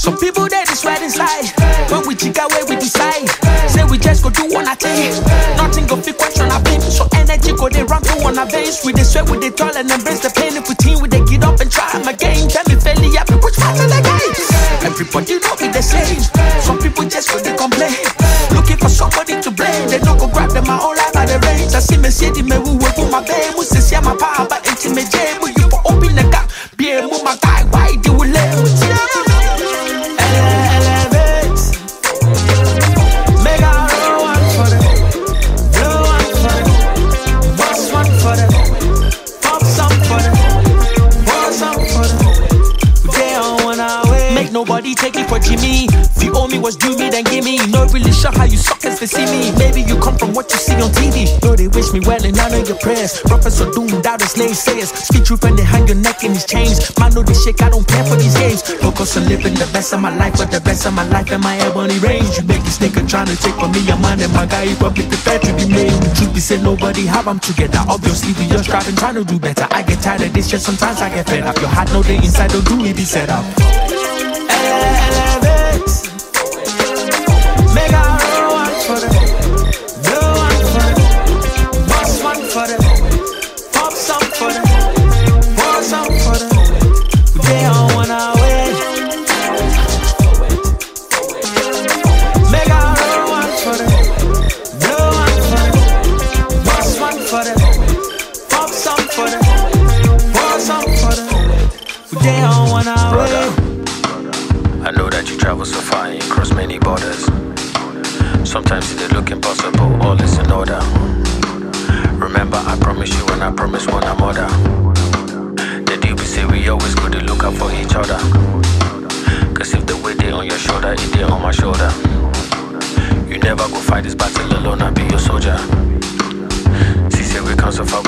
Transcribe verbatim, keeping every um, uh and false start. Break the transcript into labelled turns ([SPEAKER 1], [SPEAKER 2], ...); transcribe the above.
[SPEAKER 1] Some people they just sweat inside. When we check away, we decide. Say we just go do one thing. Nothing go fit question I blame. So energy go they run through on our veins. We they sweat with the toil and embrace the pain. If we team, we they get up and try them again. Tell me fairly happy, which part of the game? Everybody know me the same. Some people just go they complain. Looking for somebody to blame. They don't go grab them my whole life by the reins. I see me see the me who will do my babe. Who says yeah my power but it's me jam. Will you for open the gap? Be a move my guy. Why do we let me see? Elevate. Make a roll one for them. Blow one for them. Bust one for them. Pop some for them. Pour some for them. They on one away. Make nobody take it for Jimmy. If you owe me what's due me, then give me. Not really sure how you suckers to see me. Maybe you come from what you see on T V. No, they wish me well and none of your prayers. Prophets are doomed out as naysayers. Speak truth and they hang your neck in these chains. Man, know this shit, I don't care for these games. Focus on living the best of my life, but the best of my life in my ebony range. You make this nigga trying to take from me a man and my guy, you probably prepared to be made. The truth be said, nobody have them together. Obviously, we just striving, trying to do better. I get tired of this shit, sometimes I get fed up. Your heart know the inside, don't do it, be set up. Elevate. Make a roll one for them. Blow one for them. Bust one for them. Pop some for them. Pour some for them. They on one away. Make a roll one for them. Blow one for them. Bust one for them. Pop some for them. Pour some for them. They on one away.
[SPEAKER 2] I know that you travel so far and you cross many borders. Sometimes it look impossible, all is in order. Remember, I promised you and I promised one another. The deal we say we always go to look out for each other. Cause if the weight they on your shoulder, it they on my shoulder. You never go fight this battle alone, I'll be your soldier. See, say we come so far,